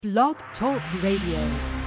Blog Talk Radio.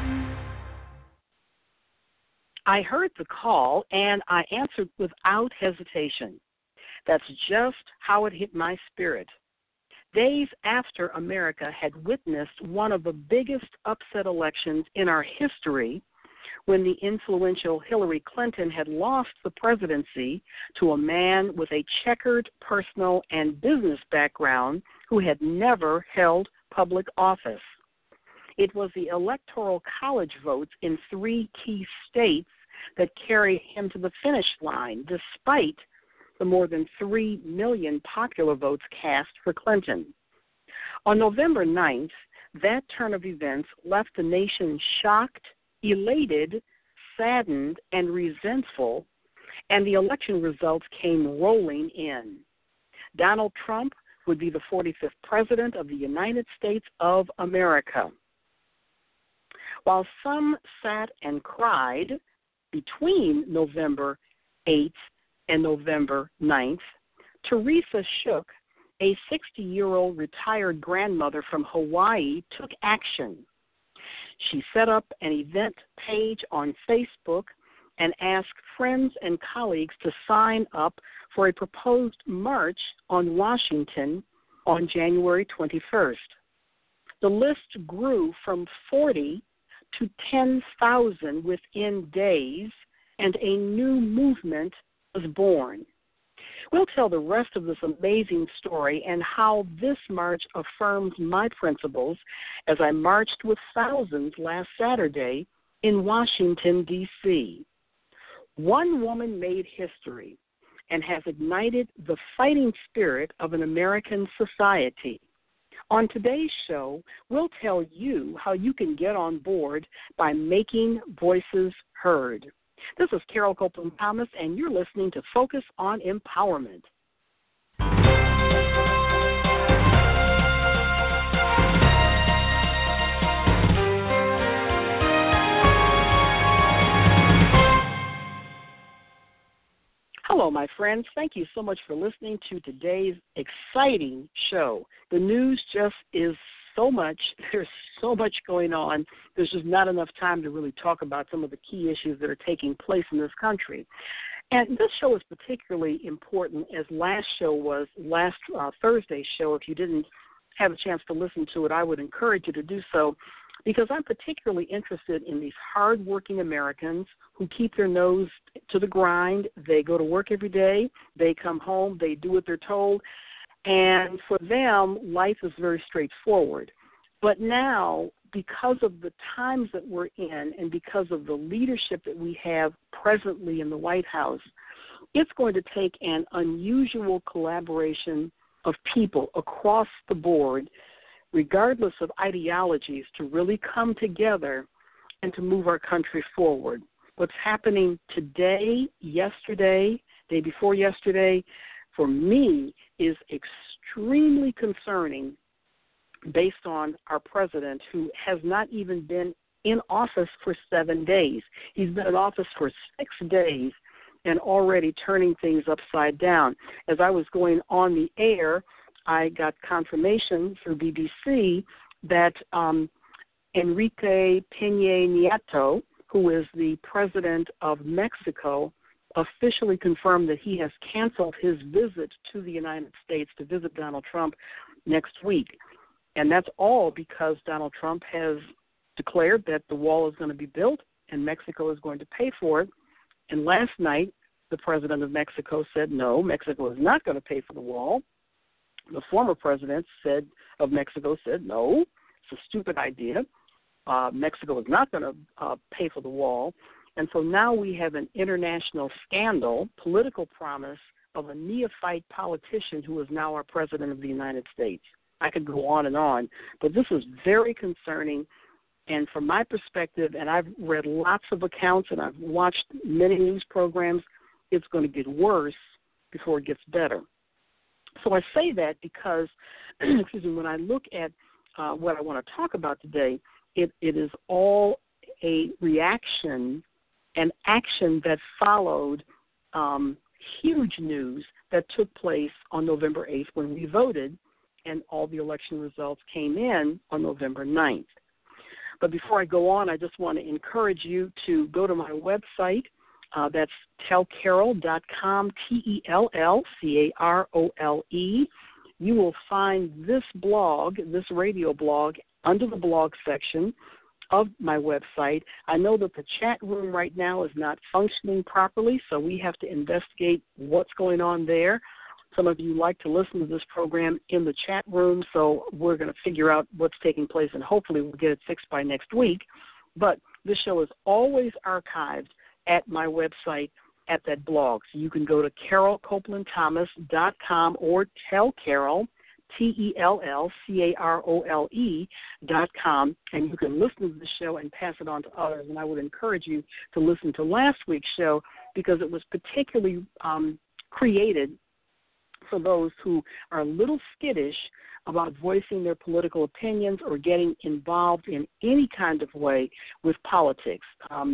I heard the call and I answered without hesitation. That's just how it hit my spirit. Days after America had witnessed one of the biggest upset elections in our history, when the influential Hillary Clinton had lost the presidency to a man with a checkered personal and business background who had never held public office. It was the Electoral College votes in 3 key states that carried him to the finish line, despite the more than 3 million popular votes cast for Clinton. On November 9th, that turn of events left the nation shocked, elated, saddened, and resentful, and the election results came rolling in. Donald Trump would be the 45th President of the United States of America. While some sat and cried between November 8th and November 9th, Teresa Shook, a 60-year-old retired grandmother from Hawaii, took action. She set up an event page on Facebook and asked friends and colleagues to sign up for a proposed march on Washington on January 21st. The list grew from 40 to 10,000 within days, and a new movement was born. We'll tell the rest of this amazing story and how this march affirms my principles as I marched with thousands last Saturday in Washington, D.C. One woman made history and has ignited the fighting spirit of an American society. On today's show, we'll tell you how you can get on board by making voices heard. This is Carol Copeland-Thomas, and you're listening to Focus on Empowerment. Hello, my friends. Thank you so much for listening to today's exciting show. The news just is so much. There's so much going on. There's just not enough time to really talk about some of the key issues that are taking place in this country. And this show is particularly important, as last Thursday's show. If you didn't have a chance to listen to it, I would encourage you to do so, because I'm particularly interested in these hardworking Americans who keep their nose to the grind. They go to work every day. They come home. They do what they're told. And for them, life is very straightforward. But now, because of the times that we're in and because of the leadership that we have presently in the White House, it's going to take an unusual collaboration of people across the board, regardless of ideologies, to really come together and to move our country forward. What's happening today, yesterday, day before yesterday, for me, is extremely concerning based on our president, who has not even been in office for 7 days. He's been in office for 6 days and already turning things upside down. As I was going on the air, I got confirmation through BBC that Enrique Peña Nieto, who is the president of Mexico, officially confirmed that he has canceled his visit to the United States to visit Donald Trump next week. And that's all because Donald Trump has declared that the wall is going to be built and Mexico is going to pay for it. And last night, the president of Mexico said, no, Mexico is not going to pay for the wall. The former president of Mexico said, no, it's a stupid idea. Mexico is not going to pay for the wall. And so now we have an international scandal, political promise of a neophyte politician who is now our president of the United States. I could go on, but this is very concerning. And from my perspective, and I've read lots of accounts and I've watched many news programs, it's going to get worse before it gets better. So I say that because, when I look at what I want to talk about today, it is all a reaction and action that followed huge news that took place on November 8th when we voted, and all the election results came in on November 9th. But before I go on, I just want to encourage you to go to my website. That's tellcarole.com, TELLCAROLE. You will find this blog, this radio blog, under the blog section of my website. I know that the chat room right now is not functioning properly, so we have to investigate what's going on there. Some of you like to listen to this program in the chat room, so we're going to figure out what's taking place, and hopefully we'll get it fixed by next week. But this show is always archived at my website at that blog. So you can go to CaroleCopelandThomas.com or Tell Carole, TELLCAROLE.com, and you can listen to the show and pass it on to others. And I would encourage you to listen to last week's show because it was particularly created for those who are a little skittish about voicing their political opinions or getting involved in any kind of way with politics.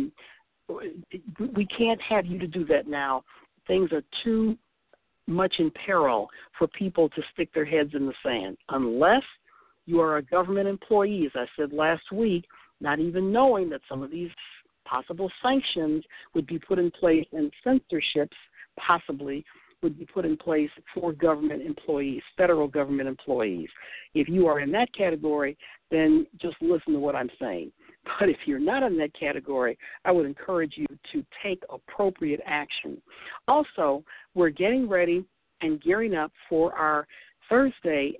We can't have you to do that now. Things are too much in peril for people to stick their heads in the sand unless you are a government employee, as I said last week, not even knowing that some of these possible sanctions would be put in place and censorships possibly would be put in place for government employees, federal government employees. If you are in that category, then just listen to what I'm saying. But if you're not in that category, I would encourage you to take appropriate action. Also, we're getting ready and gearing up for our Thursday,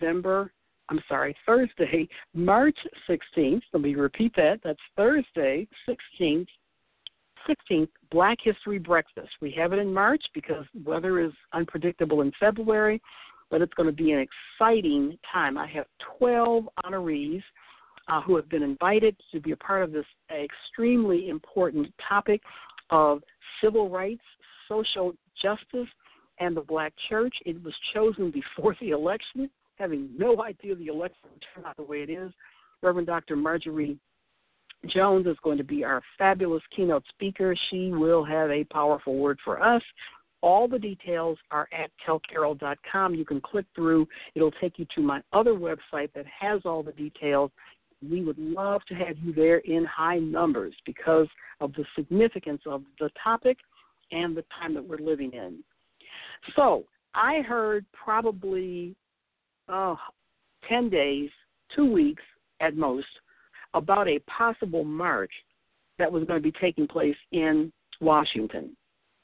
March 16th. Let me repeat that. That's Thursday, 16th, Black History Breakfast. We have it in March because weather is unpredictable in February, but it's going to be an exciting time. I have 12 honorees who have been invited to be a part of this extremely important topic of civil rights, social justice, and the Black church. It was chosen before the election, having no idea the election would turn out the way it is. Reverend Dr. Marjorie Jones is going to be our fabulous keynote speaker. She will have a powerful word for us. All the details are at tellcarole.com. You can click through. It'll take you to my other website that has all the details. We would love to have you there in high numbers because of the significance of the topic and the time that we're living in. So I heard probably 10 days, 2 weeks at most, about a possible march that was going to be taking place in Washington.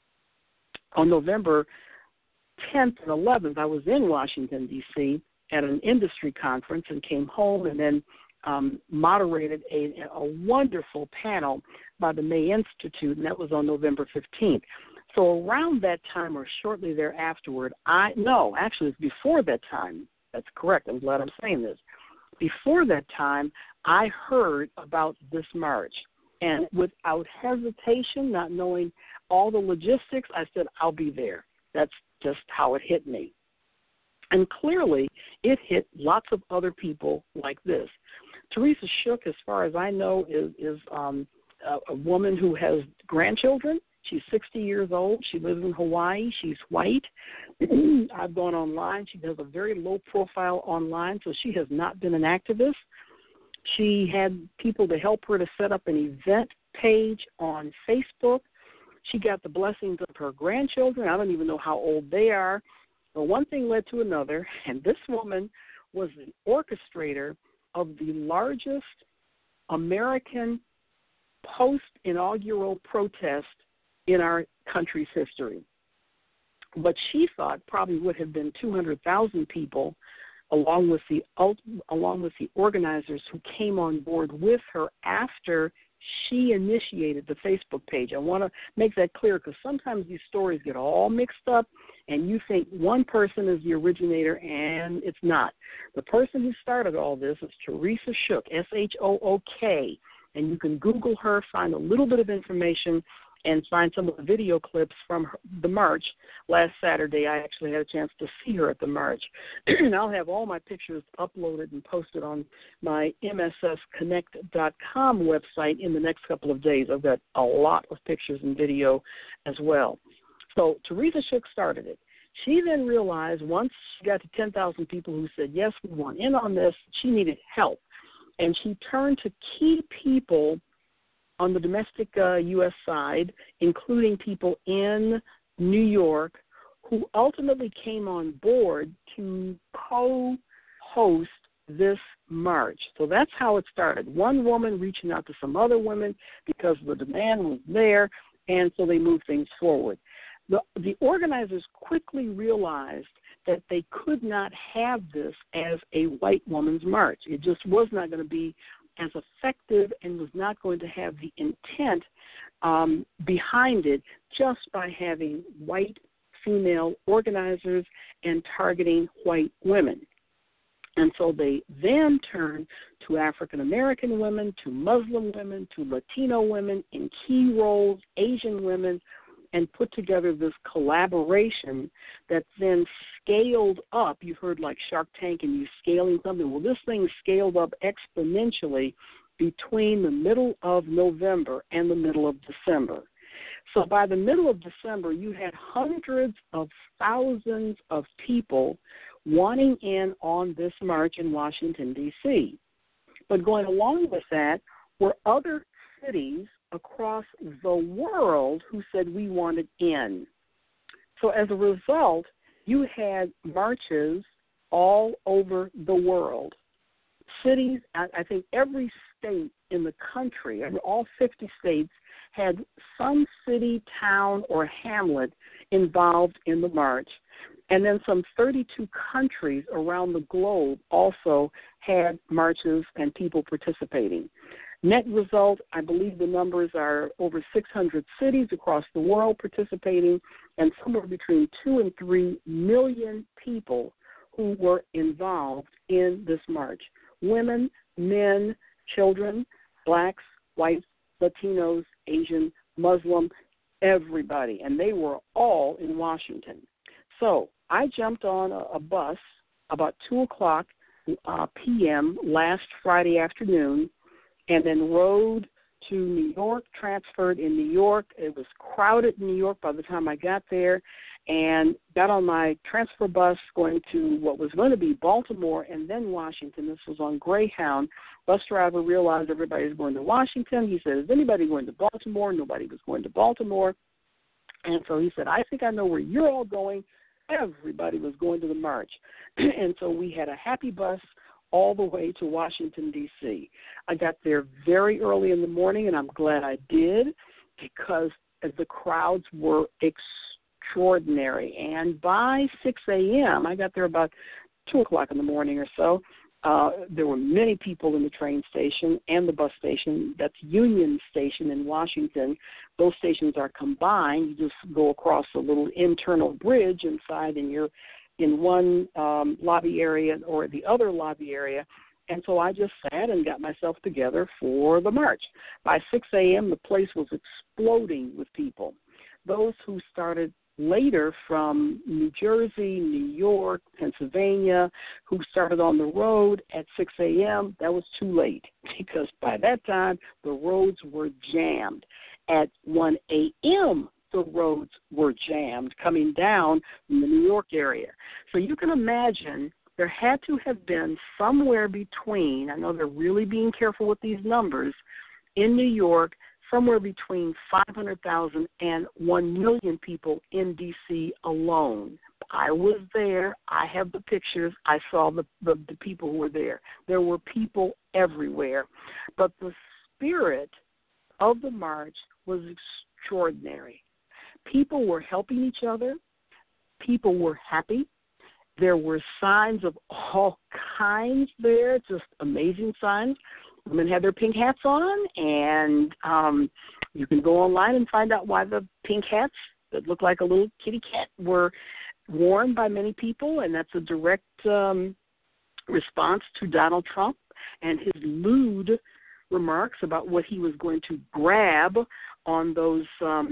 On November 10th and 11th, I was in Washington, D.C. at an industry conference and came home and then moderated a wonderful panel by the May Institute, and that was on November 15th. So around that time or shortly thereafter, actually it's before that time. That's correct. I'm glad I'm saying this. Before that time, I heard about this march. And without hesitation, not knowing all the logistics, I said, I'll be there. That's just how it hit me. And clearly, it hit lots of other people like this. Teresa Shook, as far as I know, is a woman who has grandchildren. She's 60 years old. She lives in Hawaii. She's white. I've gone online. She has a very low profile online, so she has not been an activist. She had people to help her to set up an event page on Facebook. She got the blessings of her grandchildren. I don't even know how old they are. But one thing led to another, and this woman was the orchestrator of the largest American post-inaugural protest in our country's history. What she thought probably would have been 200,000 people, along with the organizers who came on board with her after she initiated the Facebook page. I want to make that clear because sometimes these stories get all mixed up and you think one person is the originator and it's not. The person who started all this is Teresa Shook, S-H-O-O-K, and you can Google her, find a little bit of information, and find some of the video clips from the march. Last Saturday, I actually had a chance to see her at the march. And I'll have all my pictures uploaded and posted on my MSSConnect.com website in the next couple of days. I've got a lot of pictures and video as well. So Teresa Shook started it. She then realized once she got to 10,000 people who said, yes, we want in on this, she needed help. And she turned to key people on the domestic U.S. side, including people in New York, who ultimately came on board to co-host this march. So that's how it started. One woman reaching out to some other women because the demand was there, and so they moved things forward. The organizers quickly realized that they could not have this as a white woman's march. It just was not going to be as effective and was not going to have the intent behind it just by having white female organizers and targeting white women. And so they then turned to African-American women, to Muslim women, to Latino women in key roles, Asian women, and put together this collaboration that then scaled up. You've heard like Shark Tank and you scaling something. Well, this thing scaled up exponentially between the middle of November and the middle of December. So by the middle of December, you had hundreds of thousands of people wanting in on this march in Washington, D.C. But going along with that were other cities across the world who said we wanted in. So as a result, you had marches all over the world. Cities, I think every state in the country, all 50 states, had some city, town, or hamlet involved in the march. And then some 32 countries around the globe also had marches and people participating. Net result, I believe the numbers are over 600 cities across the world participating, and somewhere between 2 and 3 million people who were involved in this march. Women, men, children, blacks, whites, Latinos, Asian, Muslim, everybody, and they were all in Washington. So I jumped on a bus about 2 o'clock p.m. last Friday afternoon, and then rode to New York, transferred in New York. It was crowded in New York by the time I got there, and got on my transfer bus going to what was going to be Baltimore and then Washington. This was on Greyhound. Bus driver realized everybody was going to Washington. He said, is anybody going to Baltimore? Nobody was going to Baltimore. And so he said, I think I know where you're all going. Everybody was going to the march. And so we had a happy bus all the way to Washington, D.C. I got there very early in the morning, and I'm glad I did, because the crowds were extraordinary. And by 6 a.m., I got there about 2 o'clock in the morning or so, there were many people in the train station and the bus station. That's Union Station in Washington. Those stations are combined. You just go across a little internal bridge inside, and you're in one lobby area or the other lobby area. And so I just sat and got myself together for the march. By 6 a.m., the place was exploding with people. Those who started later from New Jersey, New York, Pennsylvania, who started on the road at 6 a.m., that was too late, because by that time the roads were jammed. At 1 a.m., the roads were jammed coming down from the New York area. So you can imagine there had to have been somewhere between, I know they're really being careful with these numbers, in New York, somewhere between 500,000 and 1 million people in D.C. alone. I was there. I have the pictures. I saw the people who were there. There were people everywhere. But the spirit of the march was extraordinary. People were helping each other. People were happy. There were signs of all kinds there, just amazing signs. Women had their pink hats on, and you can go online and find out why the pink hats that look like a little kitty cat were worn by many people, and that's a direct response to Donald Trump and his lewd remarks about what he was going to grab on those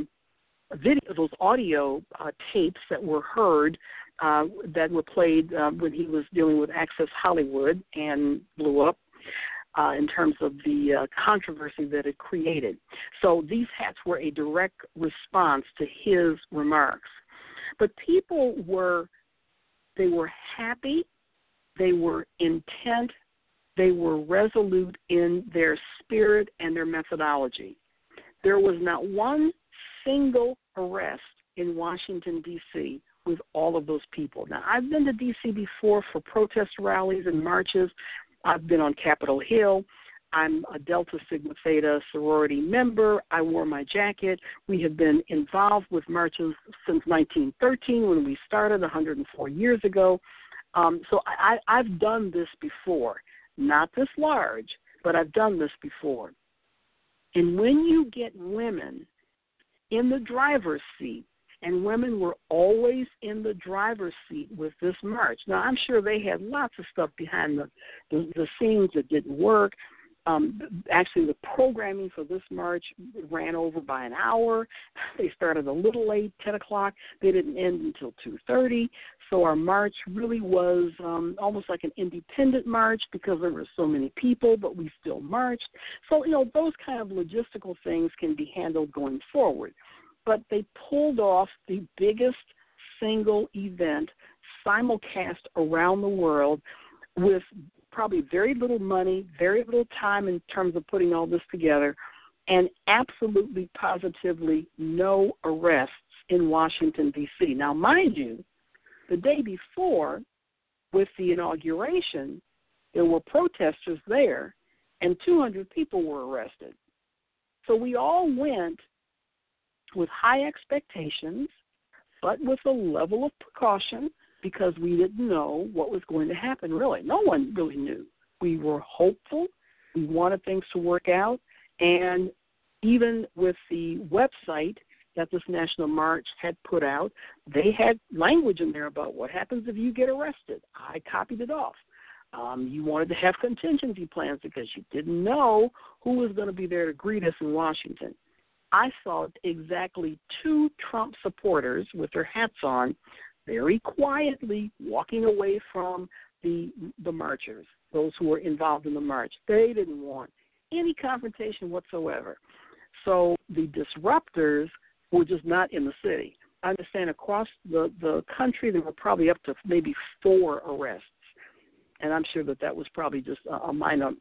those audio tapes that were heard, that were played when he was dealing with Access Hollywood and blew up in terms of the controversy that it created. So these hats were a direct response to his remarks. But people were happy, they were intent, They were resolute in their spirit and their methodology. There was not one single arrest in Washington, D.C. with all of those people. Now, I've been to D.C. before for protest rallies and marches. I've been on Capitol Hill. I'm a Delta Sigma Theta sorority member. I wore my jacket. We have been involved with marches since 1913 when we started 104 years ago. So I've done this before. Not this large, but I've done this before. And when you get women in the driver's seat, and women were always in the driver's seat with this march. Now, I'm sure they had lots of stuff behind the scenes that didn't work. Actually, the programming for this march ran over by an hour. They started a little late, 10 o'clock. They didn't end until 2:30. So our march really was almost like an independent march because there were so many people, but we still marched. So, those kind of logistical things can be handled going forward. But they pulled off the biggest single event simulcast around the world with probably very little money, very little time in terms of putting all this together, and absolutely positively no arrests in Washington, D.C. Now, mind you, the day before, with the inauguration, there were protesters there, and 200 people were arrested. So we all went with high expectations, but with a level of precaution because we didn't know what was going to happen, really. No one really knew. We were hopeful. We wanted things to work out. And even with the website that this National March had put out, they had language in there about what happens if you get arrested. I copied it off. You wanted to have contingency plans because you didn't know who was going to be there to greet us in Washington. I saw exactly 2 Trump supporters with their hats on very quietly walking away from the marchers, those who were involved in the march. They didn't want any confrontation whatsoever. So the disruptors were just not in the city. I understand across the country there were probably up to maybe 4 arrests, and I'm sure that was probably just a minor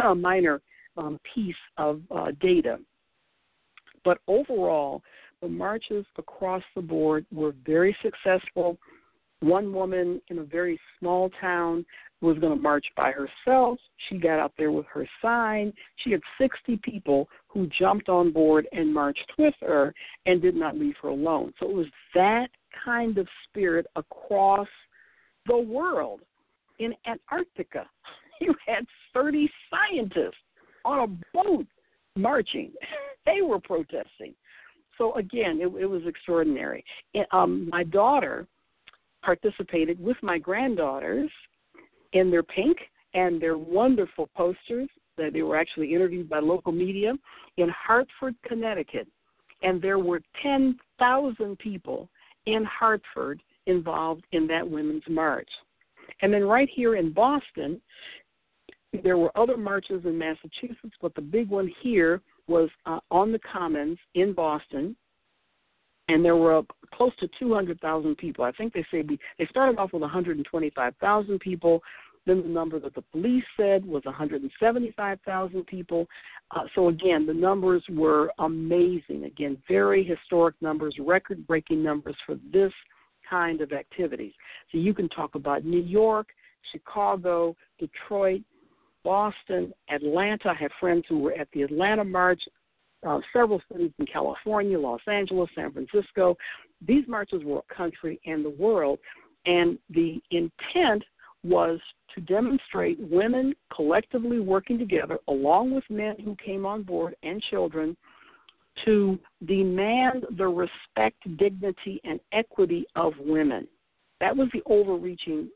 piece of data. But overall, the marches across the board were very successful. One woman in a very small town was going to march by herself. She got out there with her sign. She had 60 people who jumped on board and marched with her and did not leave her alone. So it was that kind of spirit across the world. In Antarctica, you had 30 scientists on a boat marching. They were protesting. So, again, it was extraordinary. My daughter participated with my granddaughters in their pink and their wonderful posters. They were actually interviewed by local media in Hartford, Connecticut. And there were 10,000 people in Hartford involved in that women's march. And then right here in Boston, there were other marches in Massachusetts, but the big one here was on the Commons in Boston, and there were close to 200,000 people. I think they started off with 125,000 people. Then the number that the police said was 175,000 people. So, again, the numbers were amazing. Again, very historic numbers, record-breaking numbers for this kind of activities. So you can talk about New York, Chicago, Detroit, Boston, Atlanta. I have friends who were at the Atlanta March, several cities in California, Los Angeles, San Francisco. These marches were a country and the world, and the intent was to demonstrate women collectively working together, along with men who came on board and children, to demand the respect, dignity, and equity of women. That was the overreaching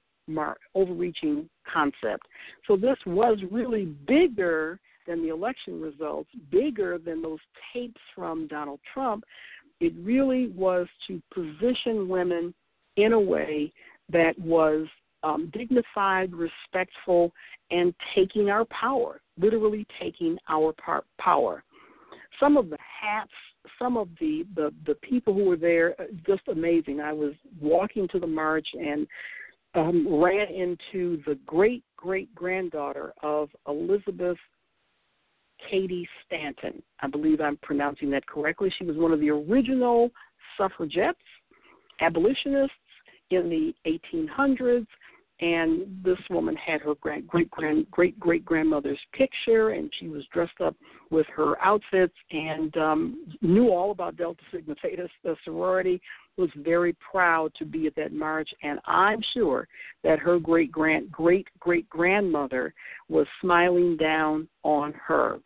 concept. So this was really bigger than the election results, bigger than those tapes from Donald Trump. It really was to position women in a way that was dignified, respectful, and taking our power, literally taking our power. Some of the hats, some of the people who were there, just amazing. I was walking to the march and ran into the great great-great-granddaughter of Elizabeth Cady Stanton. I believe I'm pronouncing that correctly. She was one of the original suffragettes, abolitionists in the 1800s, and this woman had her great-great-grandmother's picture, and she was dressed up with her outfits and knew all about Delta Sigma Theta, the sorority, was very proud to be at that march, and I'm sure that her great-great-grandmother was smiling down on her.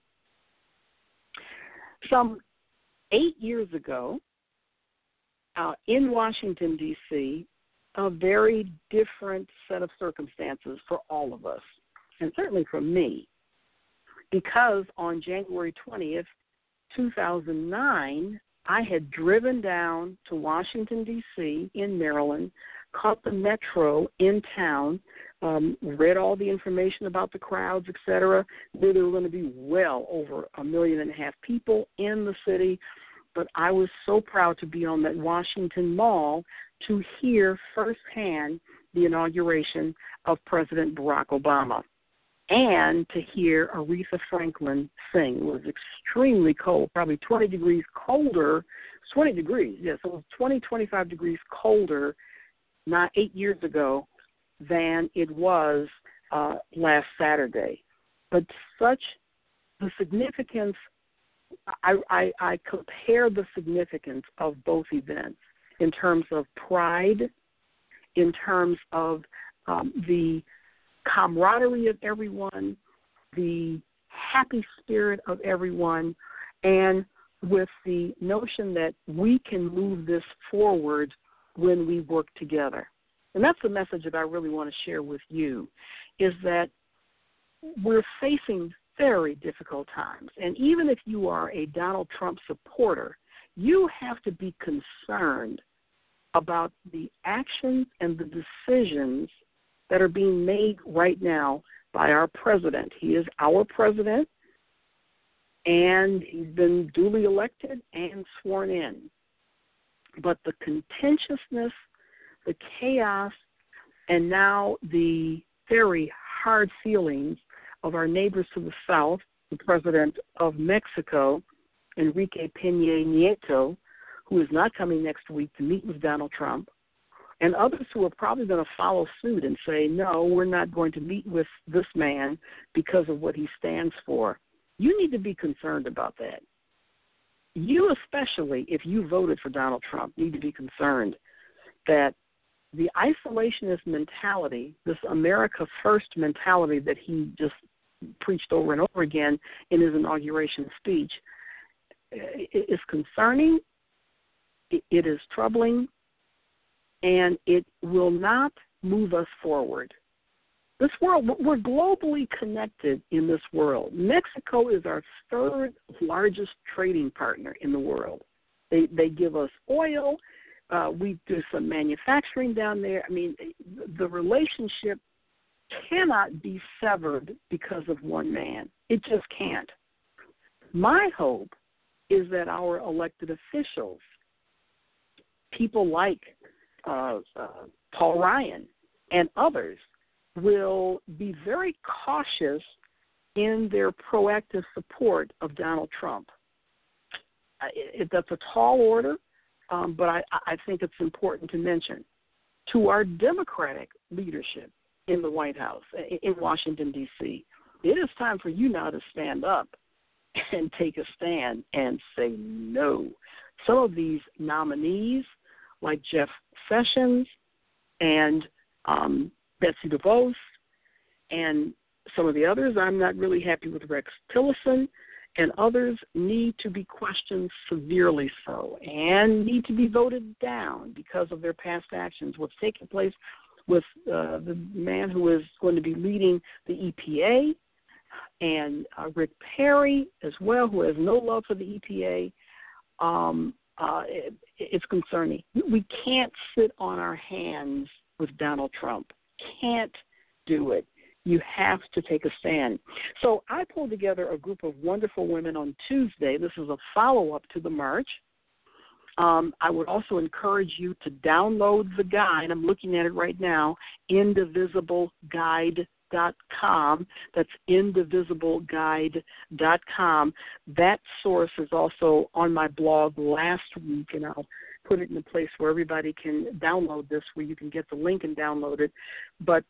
Some 8 years ago, in Washington, D.C., a very different set of circumstances for all of us, and certainly for me, because on January 20th, 2009, I had driven down to Washington, D.C. in Maryland, caught the metro in town, read all the information about the crowds, et cetera. Knew there were going to be well over 1.5 million people in the city, but I was so proud to be on that Washington Mall to hear firsthand the inauguration of President Barack Obama and to hear Aretha Franklin sing. It was extremely cold, probably 20 degrees colder, 20 degrees, yes, it was 20, 25 degrees colder not 8 years ago than it was last Saturday. But such the significance, I compare the significance of both events in terms of pride, in terms of the camaraderie of everyone, the happy spirit of everyone, and with the notion that we can move this forward when we work together. And that's the message that I really want to share with you, is that we're facing very difficult times. And even if you are a Donald Trump supporter, you have to be concerned about the actions and the decisions that are being made right now by our president. He is our president, and he's been duly elected and sworn in. But the contentiousness, the chaos, and now the very hard feelings of our neighbors to the south, the president of Mexico, Enrique Peña Nieto, who is not coming next week to meet with Donald Trump, and others who are probably going to follow suit and say, no, we're not going to meet with this man because of what he stands for. You need to be concerned about that. You especially, if you voted for Donald Trump, need to be concerned that the isolationist mentality, this America First mentality that he just preached over and over again in his inauguration speech, is concerning, it is troubling, and it will not move us forward. This world, we're globally connected in this world. Mexico is our third largest trading partner in the world. They give us oil. We do some manufacturing down there. I mean, the relationship cannot be severed because of one man. It just can't. My hope is that our elected officials, people like Paul Ryan and others, will be very cautious in their proactive support of Donald Trump. That's a tall order, but I think it's important to mention. To our Democratic leadership in the White House, in Washington, D.C., it is time for you now to stand up and take a stand and say no. Some of these nominees, like Jeff Sessions and Betsy DeVos, and some of the others, I'm not really happy with Rex Tillerson, and others need to be questioned severely so and need to be voted down because of their past actions. What's taking place with the man who is going to be leading the EPA, and Rick Perry as well, who has no love for the EPA, it's concerning. We can't sit on our hands with Donald Trump. Can't do it. You have to take a stand. So I pulled together a group of wonderful women on Tuesday. This is a follow-up to the march. I would also encourage you to download the guide. I'm looking at it right now, Indivisible Guide indivisible.com. That's indivisibleguide.com. That source is also on my blog last week, and I'll put it in a place where everybody can download this, where you can get the link and download it. But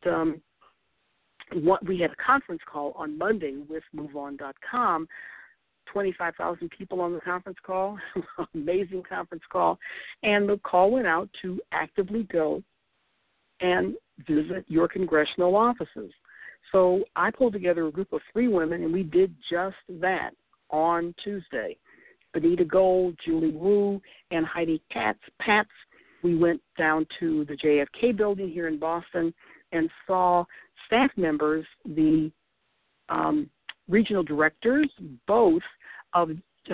we had a conference call on Monday with MoveOn.com. 25,000 people on the conference call, amazing conference call, and the call went out to actively go and visit your congressional offices. So I pulled together a group of 3 women, and we did just that on Tuesday. Benita Gold, Julie Wu, and Heidi Patz. We went down to the JFK building here in Boston and saw staff members, the regional directors, both of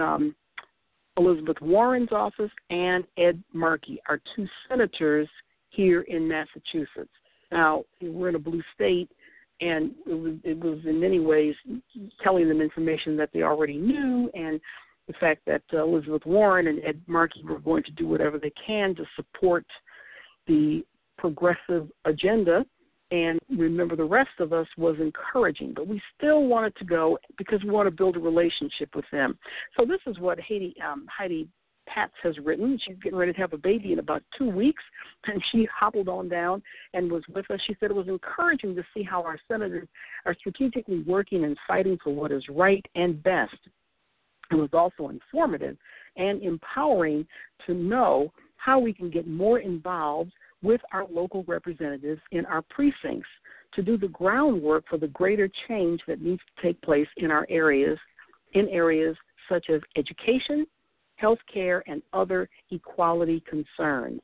Elizabeth Warren's office and Ed Markey, our 2 senators here in Massachusetts. Now, we're in a blue state, and it was in many ways telling them information that they already knew, and the fact that Elizabeth Warren and Ed Markey were going to do whatever they can to support the progressive agenda. And remember, the rest of us was encouraging, but we still wanted to go because we want to build a relationship with them. So this is what Heidi Patz has written. She's getting ready to have a baby in about 2 weeks, and she hobbled on down and was with us. She said it was encouraging to see how our senators are strategically working and fighting for what is right and best. It was also informative and empowering to know how we can get more involved with our local representatives in our precincts to do the groundwork for the greater change that needs to take place in our areas, in areas such as education, health care, and other equality concerns.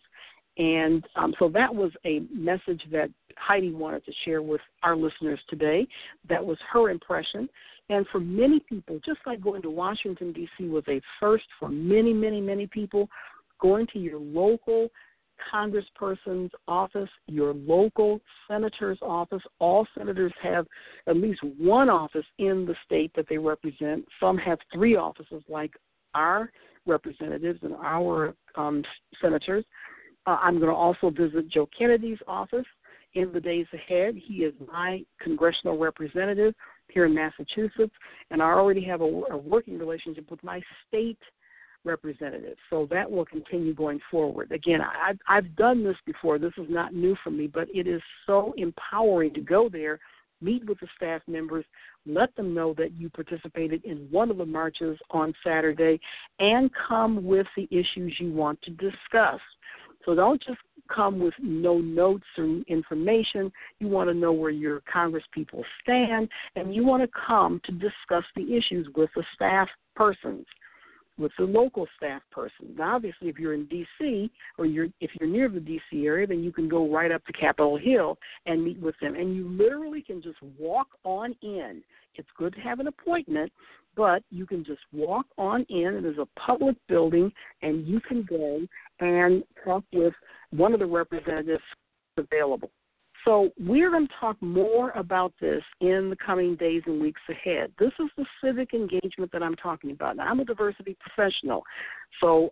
And so that was a message that Heidi wanted to share with our listeners today. That was her impression. And for many people, just like going to Washington, D.C. was a first for many, many, many people, going to your local congressperson's office, your local senator's office. All senators have at least one office in the state that they represent. Some have 3 offices like our representatives and our senators. I'm going to also visit Joe Kennedy's office in the days ahead. He is my congressional representative here in Massachusetts, and I already have a working relationship with my state representative. So that will continue going forward. Again, I've done this before. This is not new for me, but it is so empowering to go there, meet with the staff members, let them know that you participated in one of the marches on Saturday, and come with the issues you want to discuss. So don't just come with no notes or information. You want to know where your congresspeople stand, and you want to come to discuss the issues with the staff persons, with the local staff person. Now, obviously, if you're in D.C. or if you're near the D.C. area, then you can go right up to Capitol Hill and meet with them. And you literally can just walk on in. It's good to have an appointment, but you can just walk on in. It is a public building, and you can go and talk with one of the representatives available. So we're going to talk more about this in the coming days and weeks ahead. This is the civic engagement that I'm talking about. Now, I'm a diversity professional. So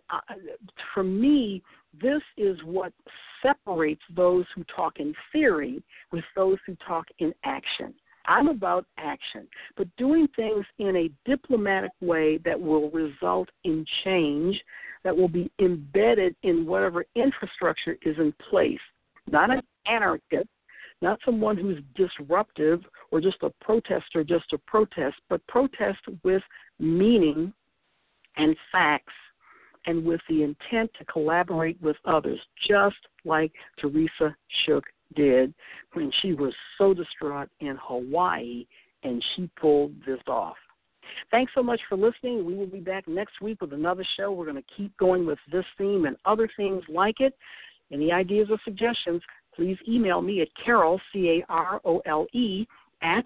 for me, this is what separates those who talk in theory with those who talk in action. I'm about action, but doing things in a diplomatic way that will result in change, that will be embedded in whatever infrastructure is in place. Not an anarchist, not someone who's disruptive or just a protester just to protest, but protest with meaning and facts and with the intent to collaborate with others, just like Teresa Shook did when she was so distraught in Hawaii and she pulled this off. Thanks so much for listening. We will be back next week with another show. We're going to keep going with this theme and other things like it. Any ideas or suggestions, please email me at Carole, C-A-R-O-L-E, at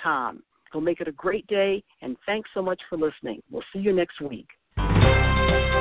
mssconnect.com. Go make it a great day, and thanks so much for listening. We'll see you next week.